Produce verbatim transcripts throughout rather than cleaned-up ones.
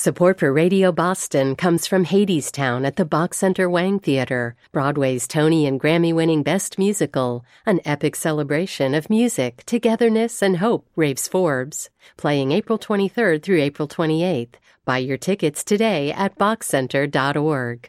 Support for Radio Boston comes from Hadestown at the Bach Center Wang Theater, Broadway's Tony and Grammy-winning Best Musical, an epic celebration of music, togetherness, and hope, raves Forbes. Playing April twenty-third through April twenty-eighth. Buy your tickets today at bach center dot org.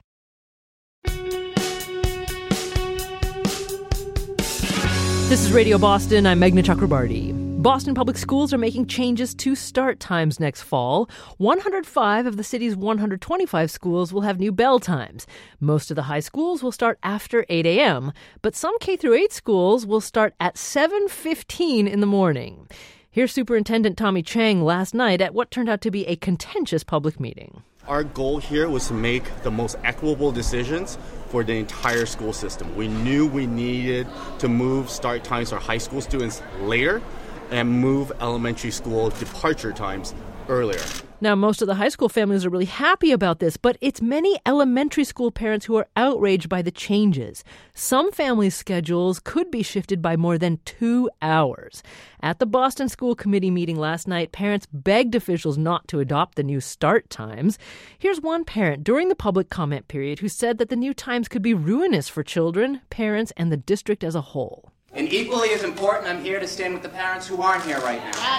This is Radio Boston. I'm Meghna Chakrabarty. Boston Public Schools are making changes to start times next fall. one hundred five of the city's one hundred twenty-five schools will have new bell times. Most of the high schools will start after eight a.m., but some K through eight schools will start at seven fifteen in the morning. Here's Superintendent Tommy Chang last night at what turned out to be a contentious public meeting. Our goal here was to make the most equitable decisions for the entire school system. We knew we needed to move start times for high school students later and move elementary school departure times earlier. Now, most of the high school families are really happy about this, but it's many elementary school parents who are outraged by the changes. Some families' schedules could be shifted by more than two hours. At the Boston School Committee meeting last night, parents begged officials not to adopt the new start times. Here's one parent during the public comment period who said that the new times could be ruinous for children, parents, and the district as a whole. And equally as important, I'm here to stand with the parents who aren't here right now.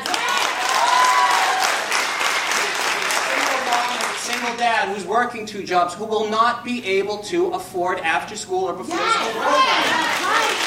Single mom and single dad who's working two jobs who will not be able to afford after school or before school programs.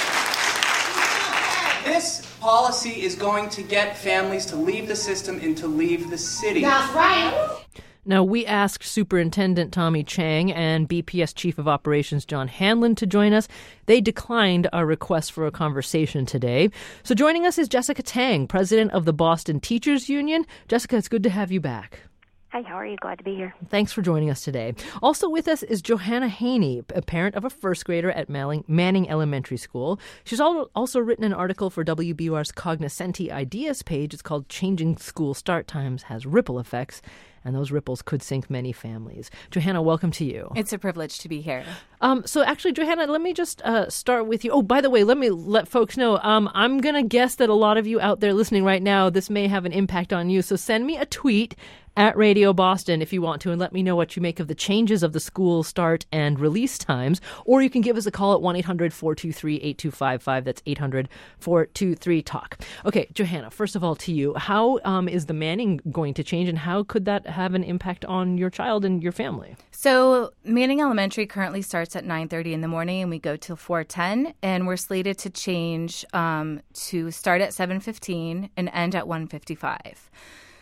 This policy is going to get families to leave the system and to leave the city. That's right. Now, we asked Superintendent Tommy Chang and B P S Chief of Operations John Hanlon to join us. They declined our request for a conversation today. So joining us is Jessica Tang, president of the Boston Teachers Union. Jessica, it's good to have you back. Hi, how are you? Glad to be here. Thanks for joining us today. Also with us is Johanna Haney, a parent of a first grader at Manning Elementary School. She's also written an article for W B U R's Cognoscenti Ideas page. It's called Changing School Start Times Has Ripple Effects, and those ripples could sink many families. Johanna, welcome to you. It's a privilege to be here. Um, so actually, Johanna, let me just uh, start with you. Oh, by the way, let me let folks know, um, I'm going to guess that a lot of you out there listening right now, this may have an impact on you. So send me a tweet at Radio Boston if you want to, and let me know what you make of the changes of the school start and release times. Or you can give us a call at one eight hundred four two three eight two five five. That's eight hundred four two three talk. Okay, Johanna, first of all to you, how um, is the Manning going to change, and how could that have an impact on your child and your family? So Manning Elementary currently starts at nine thirty in the morning, and we go till four ten, and we're slated to change um, to start at seven fifteen and end at one fifty-five.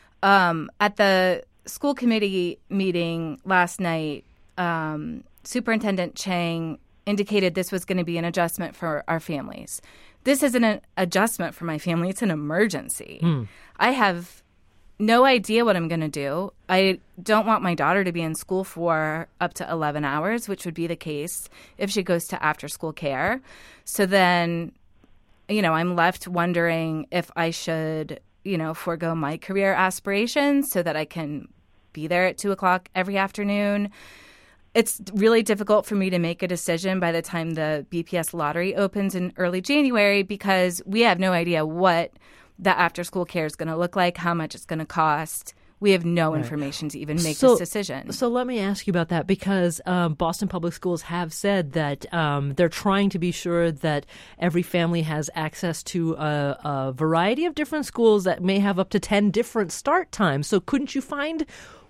Um, at the school committee meeting last night, um, Superintendent Chang indicated this was going to be an adjustment for our families. This isn't an adjustment for my family. It's an emergency. Mm. I have no idea what I'm going to do. I don't want my daughter to be in school for up to eleven hours, which would be the case if she goes to after-school care. So then, you know, I'm left wondering if I should, you know, forego my career aspirations so that I can be there at two o'clock every afternoon. It's really difficult for me to make a decision by the time the B P S lottery opens in early January because we have no idea what the after-school care is going to look like, how much it's going to cost. We have no right. information to even make so, this decision. So let me ask you about that because um, Boston Public Schools have said that um, they're trying to be sure that every family has access to a, a variety of different schools that may have up to ten different start times. So couldn't you find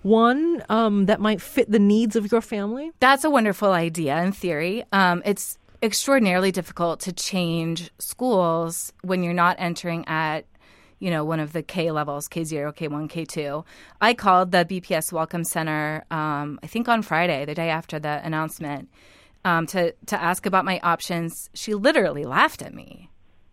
one um, that might fit the needs of your family? That's a wonderful idea in theory. Um, it's extraordinarily difficult to change schools when you're not entering at you know, one of the K levels, K zero, K one, K two. I called the B P S Welcome Center, um, I think on Friday, the day after the announcement, um, to, to ask about my options. She literally laughed at me.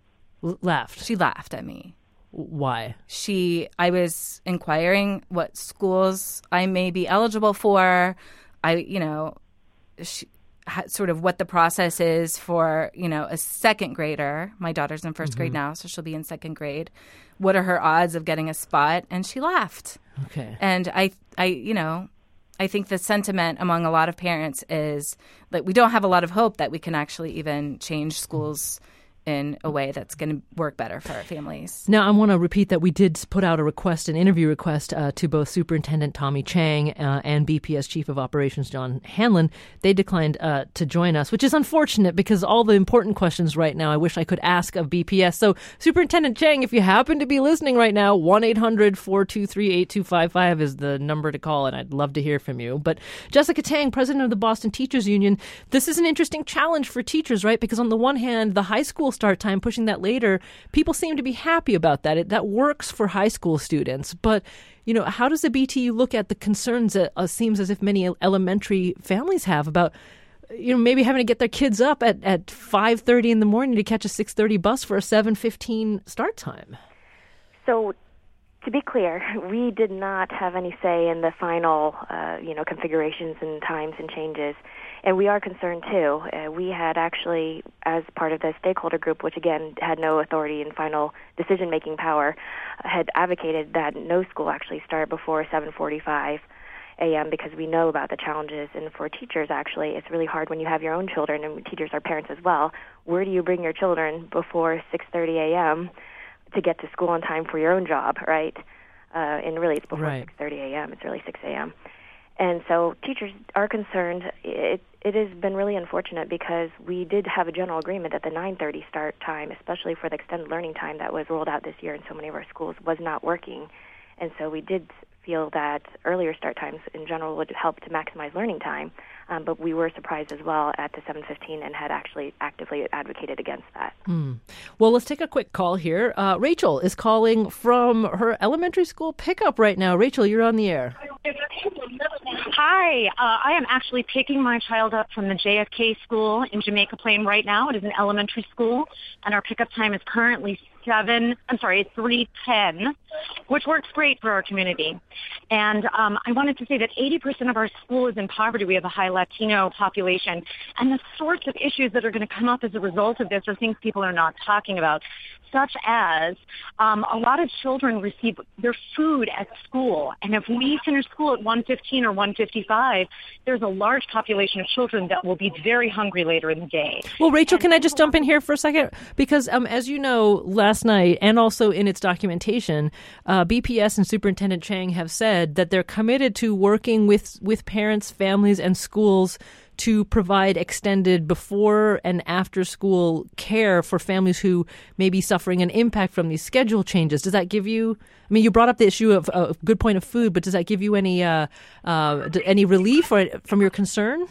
L- laughed? She laughed at me. Why? She, I was inquiring what schools I may be eligible for. I, you know, she, sort of what the process is for, you know, a second grader. My daughter's in first mm-hmm. grade now, so she'll be in second grade. What are her odds of getting a spot? And she laughed. Okay. And I, I, you know, I think the sentiment among a lot of parents is that we don't have a lot of hope that we can actually even change schools in a way that's going to work better for our families. Now, I want to repeat that we did put out a request, an interview request uh, to both Superintendent Tommy Chang uh, and B P S Chief of Operations John Hanlon. They declined uh, to join us, which is unfortunate because all the important questions right now I wish I could ask of B P S. So, Superintendent Chang, if you happen to be listening right now, one eight hundred four two three eight two five five is the number to call, and I'd love to hear from you. But Jessica Tang, president of the Boston Teachers Union, this is an interesting challenge for teachers, right? Because on the one hand, the high school start time, pushing that later, people seem to be happy about that. It, that works for high school students. But, you know, how does the B T U look at the concerns that uh, seems as if many elementary families have about, you know, maybe having to get their kids up at, at five thirty in the morning to catch a six thirty bus for a seven fifteen start time? So, to be clear, we did not have any say in the final, uh, you know, configurations and times and changes. And we are concerned, too. Uh, we had actually, as part of the stakeholder group, which, again, had no authority and final decision-making power, had advocated that no school actually start before seven forty-five a.m. because we know about the challenges. And for teachers, actually, it's really hard when you have your own children, and teachers are parents as well. Where do you bring your children before six thirty a.m. to get to school on time for your own job, right? Uh, and really, it's before right. six thirty a.m. It's really six a.m. And so teachers are concerned. It, it has been really unfortunate because we did have a general agreement that the nine thirty start time, especially for the extended learning time that was rolled out this year in so many of our schools, was not working. And so we did feel that earlier start times in general would help to maximize learning time. Um, but we were surprised as well at the seven fifteen and had actually actively advocated against that. Mm. Well, let's take a quick call here. Uh, Rachel is calling from her elementary school pickup right now. Rachel, you're on the air. Hi. Uh, I am actually picking my child up from the J F K school in Jamaica Plain right now. It is an elementary school, and our pickup time is currently seven, I'm sorry, it's three ten, which works great for our community. And um, I wanted to say that eighty percent of our school is in poverty. We have a high Latino population. And the sorts of issues that are going to come up as a result of this are things people are not talking about, such as um, a lot of children receive their food at school. And if we finish school at one fifteen or one fifty-five, there's a large population of children that will be very hungry later in the day. Well, Rachel, and can I just jump in here for a second? Because um, as you know, last night and also in its documentation, uh, B P S and Superintendent Chang have said that they're committed to working with, with parents, families, and schools to provide extended before and after school care for families who may be suffering an impact from these schedule changes. Does that give you, I mean, you brought up the issue of a uh, good point of food, but does that give you any uh, uh, any relief or, from your concern?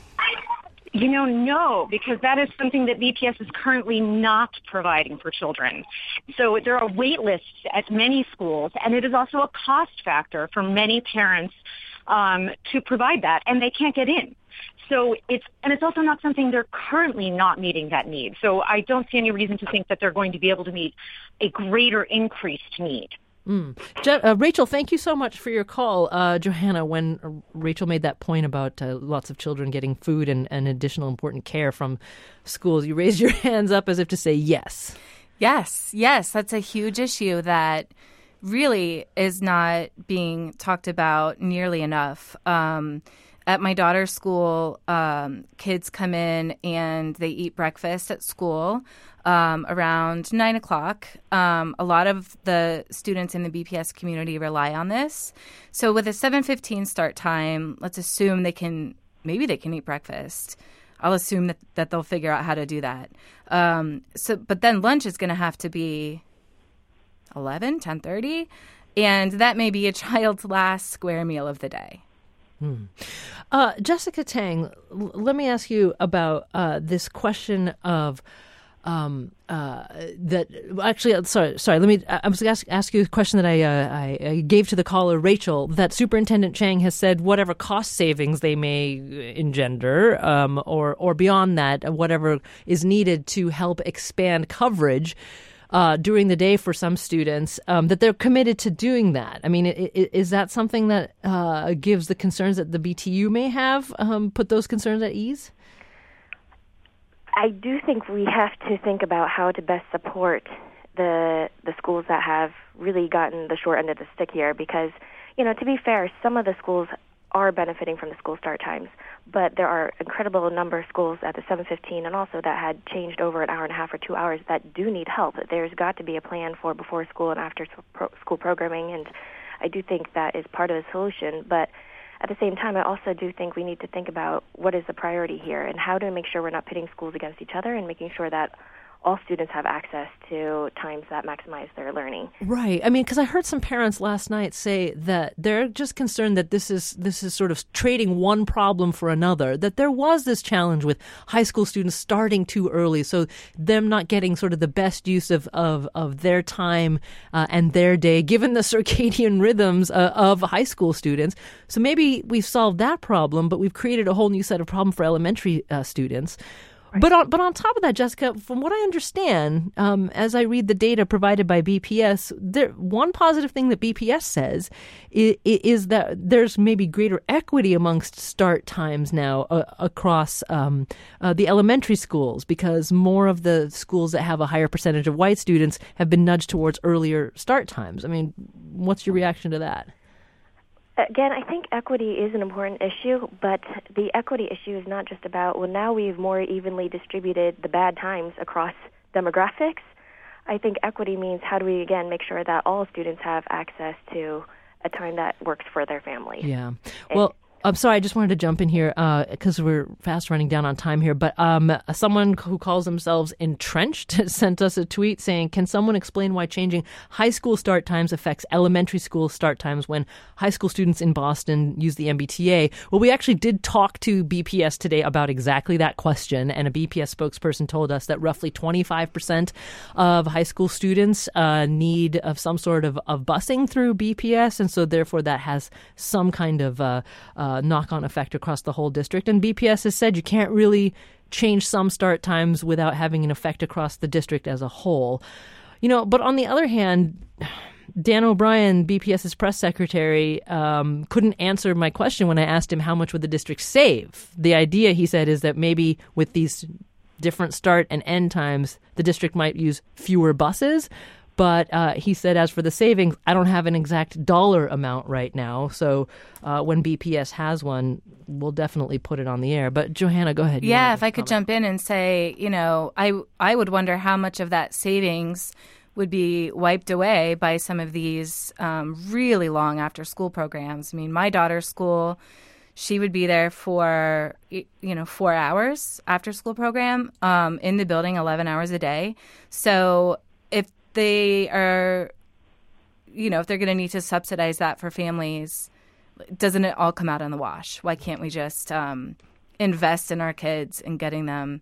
You know, no, because that is something that B P S is currently not providing for children. So there are wait lists at many schools, and it is also a cost factor for many parents um, to provide that, and they can't get in. So it's, and it's also not something they're currently not meeting that need. So I don't see any reason to think that they're going to be able to meet a greater increased need. Mm. Je- uh, Rachel, thank you so much for your call. Uh, Johanna, when uh, Rachel made that point about uh, lots of children getting food and, and additional important care from schools, you raised your hands up as if to say yes. Yes, yes, that's a huge issue that really is not being talked about nearly enough. Um, At my daughter's school, um, kids come in and they eat breakfast at school um, around nine o'clock. Um, a lot of the students in the B P S community rely on this. So with a seven fifteen start time, let's assume they can, maybe they can eat breakfast. I'll assume that, that they'll figure out how to do that. Um, so, but then lunch is going to have to be eleven, ten thirty, and that may be a child's last square meal of the day. Hmm. Uh, Jessica Tang, l- let me ask you about uh, this question of um, uh, that. Actually, sorry, sorry. Let me. I was going to ask, ask you a question that I, uh, I, I gave to the caller, Rachel. That Superintendent Chang has said whatever cost savings they may engender, um, or or beyond that, whatever is needed to help expand coverage. Uh, during the day for some students, um, that they're committed to doing that. I mean, it, it, is that something that uh, gives the concerns that the B T U may have, um, put those concerns at ease? I do think we have to think about how to best support the the schools that have really gotten the short end of the stick here because, you know, to be fair, some of the schools are benefiting from the school start times. But there are incredible number of schools at the seven fifteen and also that had changed over an hour and a half or two hours that do need help. There's got to be a plan for before school and after school programming, and I do think that is part of the solution. But at the same time, I also do think we need to think about what is the priority here and how to make sure we're not pitting schools against each other and making sure that all students have access to times that maximize their learning. Right. I mean, because I heard some parents last night say that they're just concerned that this is this is sort of trading one problem for another, that there was this challenge with high school students starting too early, so them not getting sort of the best use of, of, of their time uh, and their day, given the circadian rhythms uh, of high school students. So maybe we've solved that problem, but we've created a whole new set of problem for elementary uh, students. But on, but on top of that, Jessica, from what I understand, um, as I read the data provided by B P S, there, one positive thing that B P S says is, is that there's maybe greater equity amongst start times now uh, across um, uh, the elementary schools, because more of the schools that have a higher percentage of white students have been nudged towards earlier start times. I mean, what's your reaction to that? Again, I think equity is an important issue, but the equity issue is not just about, well, now we've more evenly distributed the bad times across demographics. I think equity means how do we, again, make sure that all students have access to a time that works for their family. Yeah. Well, I'm sorry, I just wanted to jump in here because uh, we're fast running down on time here. But um, someone who calls themselves Entrenched sent us a tweet saying, can someone explain why changing high school start times affects elementary school start times when high school students in Boston use the M B T A? Well, we actually did talk to B P S today about exactly that question. And a B P S spokesperson told us that roughly twenty-five percent of high school students uh, need of some sort of, of busing through B P S. And so therefore that has some kind of uh, uh, knock-on effect across the whole district. And B P S has said you can't really change some start times without having an effect across the district as a whole. You know, but on the other hand, Dan O'Brien, BPS's press secretary, um, couldn't answer my question when I asked him how much would the district save. The idea, he said, is that maybe with these different start and end times, the district might use fewer buses. But uh, he said, as for the savings, I don't have an exact dollar amount right now. So uh, when B P S has one, we'll definitely put it on the air. But Johanna, go ahead. You yeah, if I could jump in and say, you know, I I would wonder how much of that savings would be wiped away by some of these um, really long after-school programs. I mean, my daughter's school, she would be there for, you know, four hours after-school program um, in the building, eleven hours a day. So if they are, you know, if they're going to need to subsidize that for families, doesn't it all come out in the wash? Why can't we just um, invest in our kids and getting them,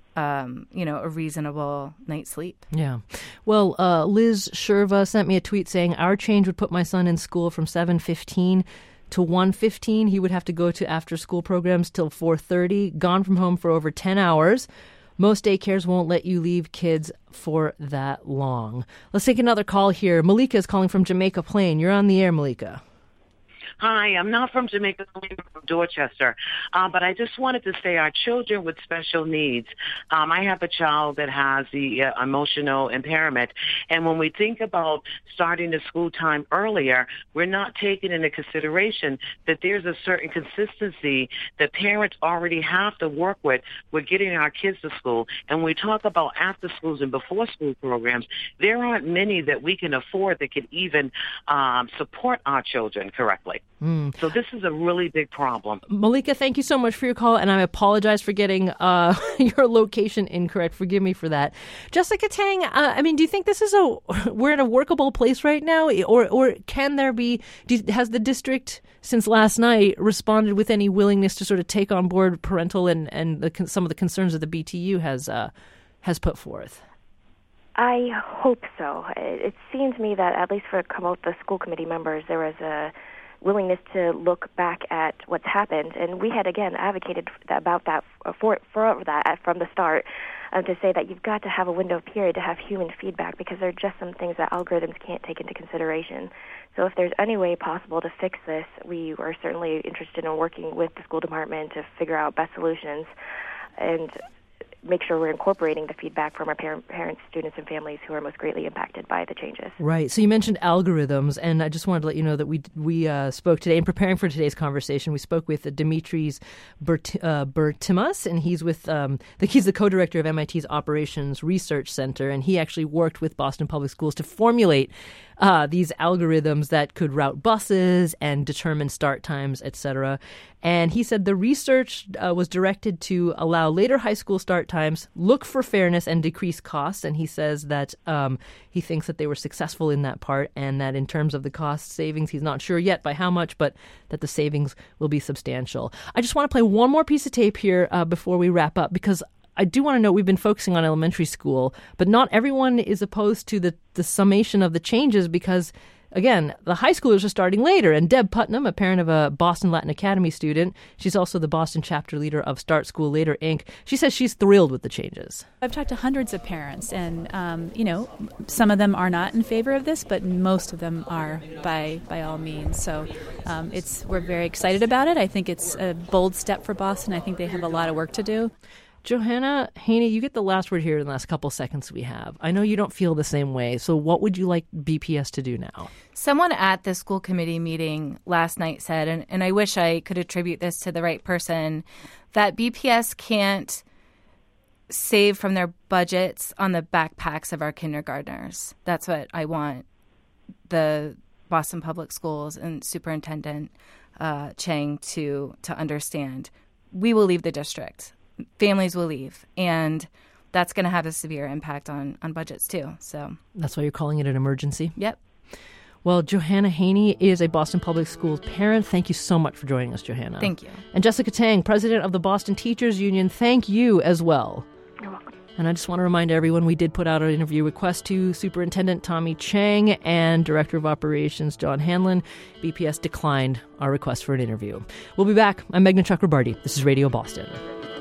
um, you know, a reasonable night's sleep? Yeah. Well, uh, Liz Sherva sent me a tweet saying, our change would put my son in school from seven fifteen to one fifteen. He would have to go to after-school programs till four thirty, gone from home for over ten hours. Most daycares won't let you leave kids for that long. Let's take another call here. Malika is calling from Jamaica Plain. You're on the air, Malika. Hi, I'm not from Jamaica, I'm from Dorchester, uh, but I just wanted to say our children with special needs. Um, I have a child that has the uh, emotional impairment, and when we think about starting the school time earlier, we're not taking into consideration that there's a certain consistency that parents already have to work with with getting our kids to school. And when we talk about after schools and before school programs, there aren't many that we can afford that could even um, support our children correctly. Mm. So this is a really big problem. Malika, thank you so much for your call, and I apologize for getting uh, your location incorrect. Forgive me for that. Jessica Tang, uh, I mean, do you think this is a we're in a workable place right now, or or can there be? Do, has the district since last night responded with any willingness to sort of take on board parental and and the, some of the concerns that the B T U has uh, has put forth? I hope so. It, it seems to me that at least for both the school committee members, there was a willingness to look back at what's happened, and we had again advocated about that for for that from the start, um, to say that you've got to have a window of period to have human feedback, because there are just some things that algorithms can't take into consideration. So if there's any way possible to fix this, we are certainly interested in working with the school department to figure out best solutions. And make sure we're incorporating the feedback from our par- parents, students, and families who are most greatly impacted by the changes. Right. So you mentioned algorithms, and I just wanted to let you know that we we uh, spoke today, in preparing for today's conversation, we spoke with Dimitris Bert, uh, Bertimas, and he's with um, the, he's the co-director of M I T's Operations Research Center, and he actually worked with Boston Public Schools to formulate uh, these algorithms that could route buses and determine start times, et cetera. And he said the research uh, was directed to allow later high school start times, look for fairness, and decrease costs. And he says that um, he thinks that they were successful in that part, and that in terms of the cost savings, he's not sure yet by how much, but that the savings will be substantial. I just want to play one more piece of tape here uh, before we wrap up, because I do want to note we've been focusing on elementary school, but not everyone is opposed to the, the summation of the changes because, again, the high schoolers are starting later. And Deb Putnam, a parent of a Boston Latin Academy student, she's also the Boston chapter leader of Start School Later, Incorporated. She says she's thrilled with the changes. I've talked to hundreds of parents, and, um, you know, some of them are not in favor of this, but most of them are by by all means. So um, it's we're very excited about it. I think it's a bold step for Boston. I think they have a lot of work to do. Johanna Haney, you get the last word here in the last couple seconds we have. I know you don't feel the same way, so what would you like B P S to do now? Someone at the school committee meeting last night said, and, and I wish I could attribute this to the right person, that B P S can't save from their budgets on the backpacks of our kindergartners. That's what I want the Boston Public Schools and Superintendent uh, Chang to to understand. We will leave the district. Families will leave, and that's going to have a severe impact on, on budgets too. So that's why you're calling it an emergency? Yep. Well, Johanna Haney is a Boston Public Schools parent. Thank you so much for joining us, Johanna. Thank you. And Jessica Tang, president of the Boston Teachers Union, thank you as well. You're welcome. And I just want to remind everyone we did put out an interview request to Superintendent Tommy Chang and Director of Operations John Hanlon. B P S declined our request for an interview. We'll be back. I'm Meghna Chakrabarti. This is Radio Boston.